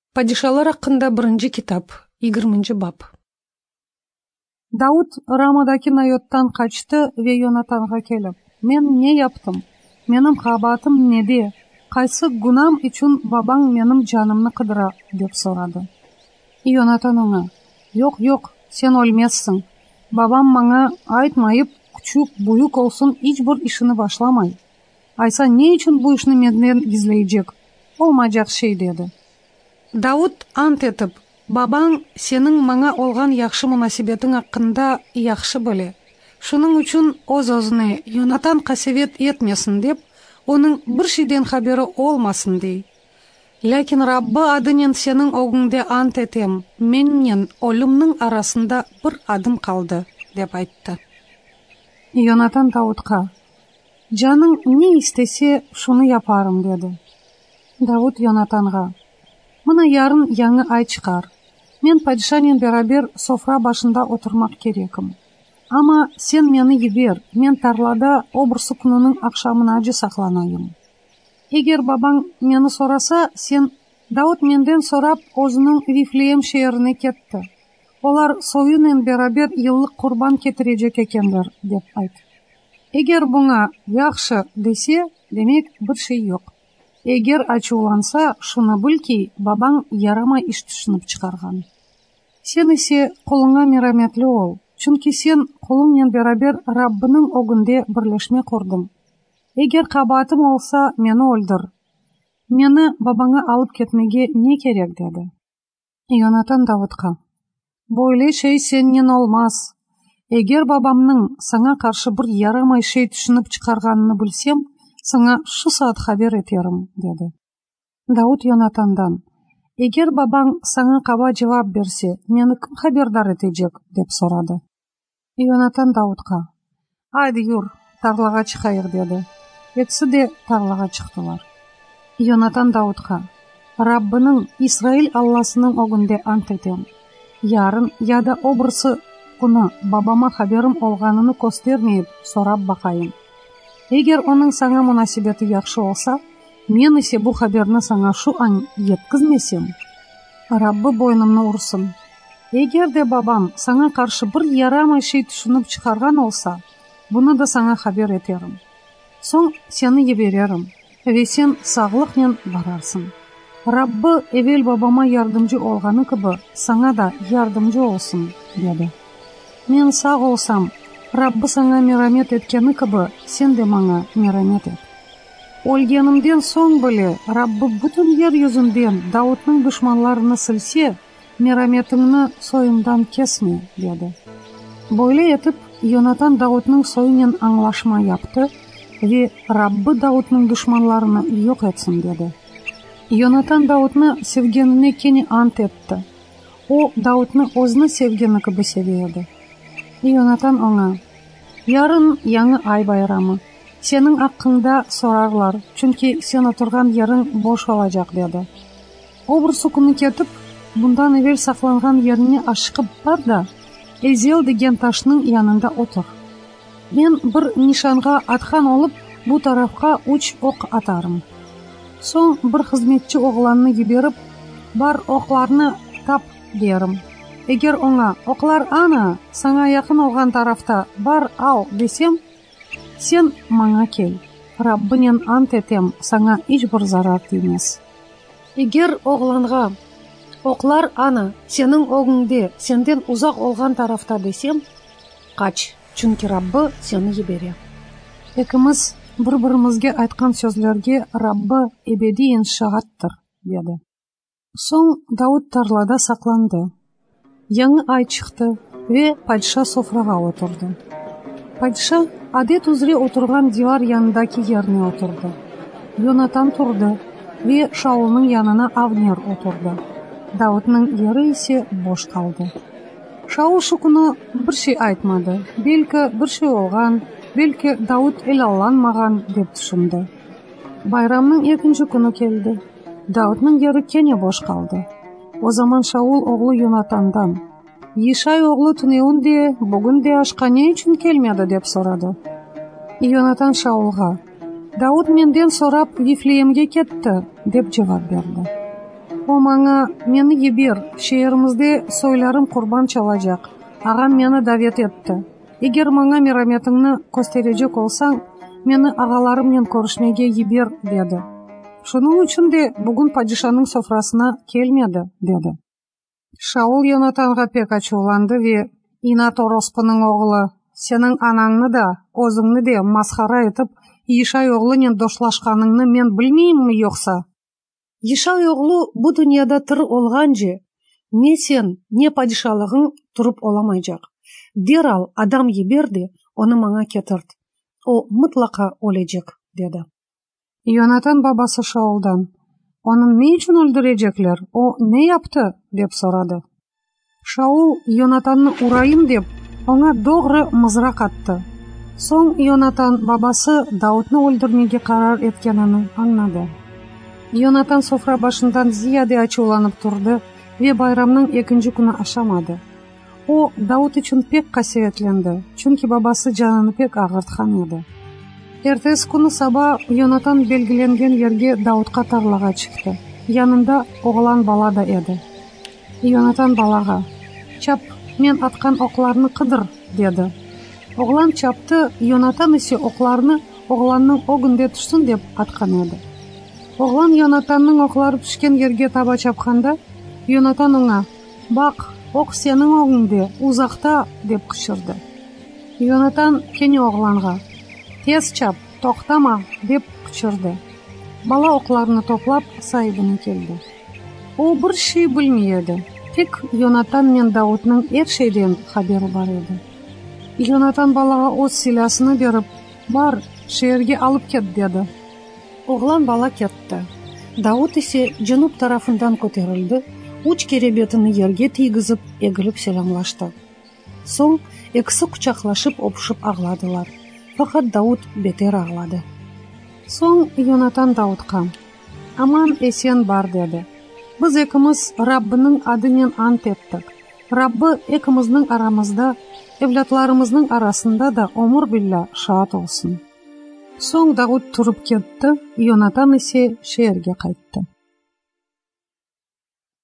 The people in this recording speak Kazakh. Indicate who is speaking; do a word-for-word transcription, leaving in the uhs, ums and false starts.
Speaker 1: Падишалар хакында биринчи китап, yigirmanchi бап. Дауд Рамадаки Найоттан качты ве Йонатанга келип: "Мен не яптым? Менин кабатым неде? Кайсы гунам үчүн бабаң менин жанымны кыдыра?" деп сурады. Йонатан аңа: "Жок, жок, сен өлмессиң. Бабам мага айтмайып, күчүк буюк олсун эч бир ишини башламай. Айса не үчүн бу ишни менден гизлейжек? Болмажак шей" деди. Дауд ант этип: "Бабаң сенин мага олган жакшы мунасибетиң хакында жакшы биле. Шуның үчүн оз-озуне Йонатан касевет этмесин деп, онун бир шейден хабери олмасын дей. Лекин Раббы адынен сенин огуңде ант этем, менен өлүмнүн арасында бир адым калды" деп айтты. Йонатан Даудка: "Жаның не истесе, шуну япарым" деди. Дауд Йонатанга: "Мына ярын яңы ай чыкар. Мен падишанын берабер софра башында отурмак кереким. Ама сен мени жибер, мен тарлада обурсу күнүнүн акшамына же сакланайым. Эгер бабаң мени сураса, сен: Дауд менден сурап, өзүнүн Вифлеем шээрине кетти. Олар союнен берабер жылдык курбан кетирежек экендер" деп айт. Эгер буга жакшы десе, демек бир шей жок. Эгер ачууланса, шуну билки, бабаң ярамай иш түшүнүп чыгарган. Сен эсе колуңа мераметли бол, чүнки сен колуң менен берабер Раббынын огунде бирлешме курдуң. Эгер кабатым болса, мени өлдүр. Мени бабаңа алып кетмеге не керек деди. Йонатан Давудка: "Бойле шей сеннен олмас. Эгер бабамдын сага каршы бир ярамай шей түшүнүп чыгарганын билсем, сага шу саат хабар этерим" деди. Дауд Йонатандан: "Эгер бабаң сага каба жавап берсе, мени ким хабардар этежек?" деп сурады. Йонатан Даудка: "Айди юр, тарлага чыкайык" деди. Экиси де тарлага чыктылар. Йонатан Даудка: "Раббынын, Исраил Алласынын огунде ант этем. Ярын яда обурсу күнү бабама хабарым олганын көстөрмейип сурап бакайын. Эгер онун сага мунасибети жакшы болса, мен эсе бу хабарны сага шу аң жеткизмесем, Раббы бойнумну урсун. Эгер де бабам сага каршы бир ярамай шей түшүнүп чыгарган болса, буну да сага хабар этерим. Соң сени жиберерим, ве сен саглык менен барарсың. Раббы эвел бабама жардымчы олганы кыбы сага да жардымчы болсун" деди. "Мен сак болсам, Раббы сага мерамет эткени кыбы сен де мага мерамет эт. Өлгенимден соң беле Раббы бүтүн жер жүзүндөн Даудтун душманларына силсе, мераметиңни союмдан кесме" деди. Бойле этип, Йонатан Даудтун союнен аңлашма япты ве Раббы Даудтун душманларына жок этсин деди. Йонатан Даудту севгенине кени ант этти. О Даудту өзүнө севгени кыбы себеди. Йонатан аңа: "Ярын яңы ай байрамы. Сенин аккыңда сурарлар, чүнки сен отурган жериң бош болажак" деди. "Обурсу күнү кетип, bundan эвел сакланган жерине ашыгып бар да, Эзел деген таштын янында отур. Мен бир нишанга аткан олуп, бу тарафка үч ок атарым. Соң бир кызметчи огланны жиберип, бар окларны тап дерим. Эгер оңа оклар ана сага якын олган тарафта бар ал десем, сен мага кел. Раббынен ант этем, сага эч бир зарар тиймес. Эгер огланга оклар ана сенин огуңде сенден узак олган тарафта десем, кач, чүнки Раббы сени жиберет." Экimiz bir-birimizге айткан сөзлөргө Раббы эбедийен шагаттыр, деди. Соң Дауд тарлада сакланды. Яңы ай чыкты ве падиша софрага отурду. Падиша адет үзре отурган дивар янындаки жерине отурду. Йонатан турду ве Шаулдун янына Авнер отурду. Даудтун жери эсе бош калды. Шаул шукуну бир шей айтмады. Белки бир шей болгон, белки Дауд элалланмаган деп түшүндү. Байрамдын экинчи күнү келди. Даудтун жери кене бош калды. О заман Шаул оглу Йонатандан: "Ишай оглу түнөүндө бүгүн де ашка не үчүн келмеди?" деп сурады. Йонатан Шаулга: "Дауд менден сурап Вифлеемге кетти" деп жооп берди. О маңа, мені ебер, шеерімізде сойларым құрбан чалажақ. Ағам мені давет етті. Егер маңа мераметіңні көстережек олсаң, мені ағаларыммен көрішмеге ебер, деді. Шының үшін де бүгін падишаның софрасына келмеді, деді. Шаул Йонатанға пек ачуланды ве Инат ороспының оғылы, сенің анаңны да, өзіңні де масқара етіп, Ишай оғлымен дошлашқаныңны мен білмеймін ми жоқса? Ишай оғлы бұл дүнияда тыр олған же, не сен, не падишалығың тұрып оламайжақ. Дерал адам еберді, оны маңа кетірд. О мұтлақа олежек, деді. Йонатан бабасы Шаулдан, оның не үшін өлдірежеклер, о не yaptı, деп сұрады. Шаул Йонатанны урайым деп, оңа доғры мызрақ атты. Соң Йонатан бабасы Даудны өлдірмеге қарар еткенін аңнады. Йонатан софра башындан зияде ачуланып тұрды ве байрамның екінші күні ашамады. О Дауд үшін пек қасиетленді, чүнки бабасы жаныны пек ағыртқан еді. Ертес күні саба Йонатан белгіленген ерге Даудқа тарлаға шықты. Янында оғлан бала да еді. Йонатан балаға, чап, мен атқан оқларны қыдыр, деді. Оғлан чапты, Йонатан есе оқларны оғланның оғынде түшсін деп атқан еді. Оғлан Йонатанның оқлары пішкен ерге таба чапқанда, Йонатан оңа, бақ, оқ сенің оғыңде, ұзақта, деп қышырды. Йонатан кене оғланға, тез чап, тоқтама, деп қышырды. Бала оқларны топлап, сайыбына келді. О бір шей білмейді. Тек Йонатан мен Даудның әр шейден хабері бар еді. Йонатан балаға өз силасыны беріп, бар, шеерге алып кет, деді. Оғлан бала кетті. Дауд есе жүніп тарафындан көтерілді, уч керебетіні ерге тигізіп, егіліп селамлашты. Соң, екісі құчақлашып, опшып ағладылар. Фақат Дауд бетер ағлады. Соң Йонатан Даудқа, аман есен бар, деді. Біз екіміз Раббының адымен ант еттік. Раббы екіміздің арамызда, evlatlarımızның арасында да омыр билля шаат олсын. Соң Дауд тұрып кетті, Йонатан есе шеерге қайтты.